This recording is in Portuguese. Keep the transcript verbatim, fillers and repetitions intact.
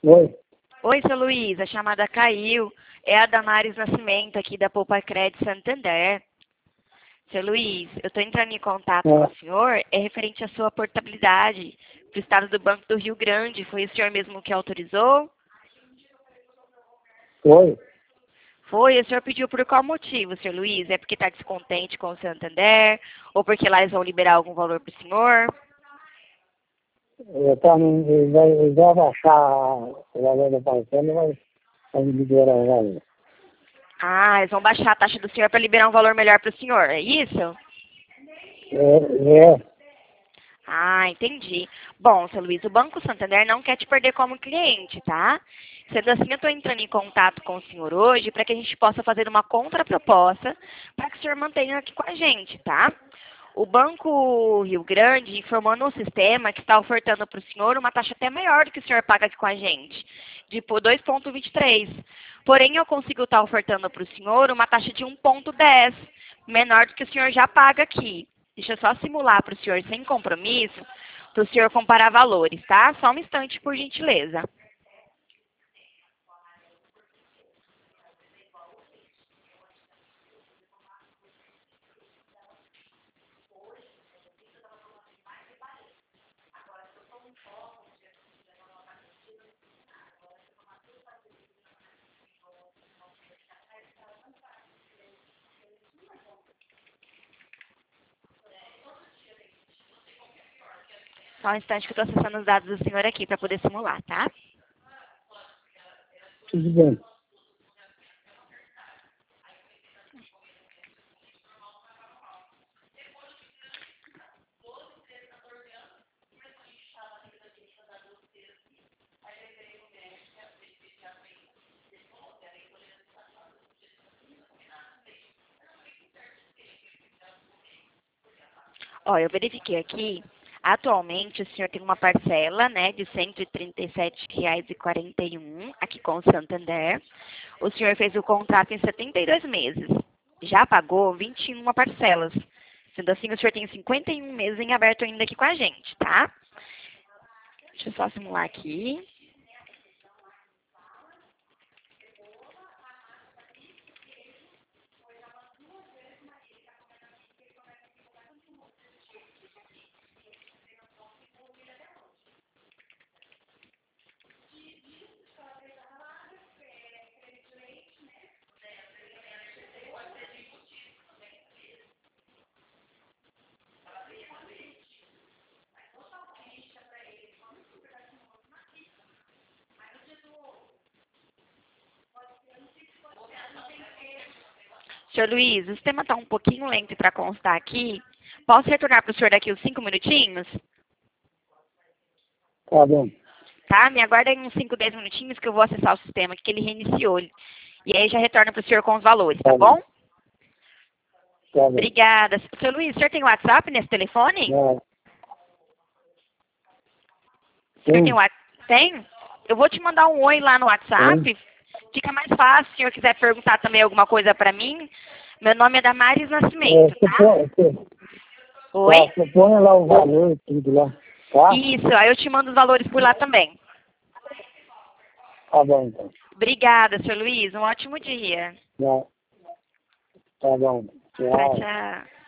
Oi. Oi, seu Luiz, a chamada caiu. É a Damares Nascimento, aqui da Poupa Crédito Santander. Seu Luiz, eu estou entrando em contato com É. o senhor, é referente à sua portabilidade para o estado do Banco do Rio Grande. Foi o senhor mesmo que autorizou? Oi. Foi, o senhor pediu por qual motivo, seu Luiz? É porque está descontente com o Santander? Ou porque lá eles vão liberar algum valor para o senhor? Eu tô, ele vai, ele vai baixar o valor da parcela, mas vai me liberar o valor. Ah, eles vão baixar a taxa do senhor para liberar um valor melhor para o senhor, é isso? É, é. Ah, entendi. Bom, seu Luiz, o Banco Santander não quer te perder como cliente, tá? Sendo assim, eu estou entrando em contato com o senhor hoje para que a gente possa fazer uma contraproposta para que o senhor mantenha aqui com a gente, tá? O Banco Rio Grande informou no sistema que está ofertando para o senhor uma taxa até maior do que o senhor paga aqui com a gente, de dois vírgula vinte e três. Porém, eu consigo estar ofertando para o senhor uma taxa de um vírgula dez, menor do que o senhor já paga aqui. Deixa eu só simular para o senhor sem compromisso, para o senhor comparar valores, tá? Só um instante, por gentileza. Só um instante que eu estou acessando os dados do senhor aqui para poder simular, tá? Tudo bem. Ó, eu verifiquei aqui. Atualmente, o senhor tem uma parcela, né, de cento e trinta e sete reais e quarenta e um aqui com o Santander. O senhor fez o contrato em setenta e dois meses. Já pagou vinte e uma parcelas. Sendo assim, o senhor tem cinquenta e um meses em aberto ainda aqui com a gente, tá? Deixa eu só simular aqui. Senhor Luiz, o sistema está um pouquinho lento para constar aqui. Posso retornar para o senhor daqui uns cinco minutinhos? Tá bom. Tá? Me aguarda aí uns cinco, dez minutinhos que eu vou acessar o sistema aqui, que ele reiniciou. E aí já retorna para o senhor com os valores, tá, Tá bom? bom. Tá bom. Obrigada. Senhor Luiz, o senhor tem WhatsApp nesse telefone? É. O senhor tem Sim, WhatsApp? Tem? Eu vou te mandar um oi lá no sim. WhatsApp. Fica mais fácil. Se o senhor quiser perguntar também alguma coisa para mim, meu nome é Damares É, Nascimento, você tá? põe, você, Oi? tá, você põe lá o valor e tudo lá. Tá? Isso, aí eu te mando os valores por lá também. Tá bom, então. Obrigada, senhor Luiz. Um ótimo dia. Tá, tá bom. Tchau, Tchau. tchau.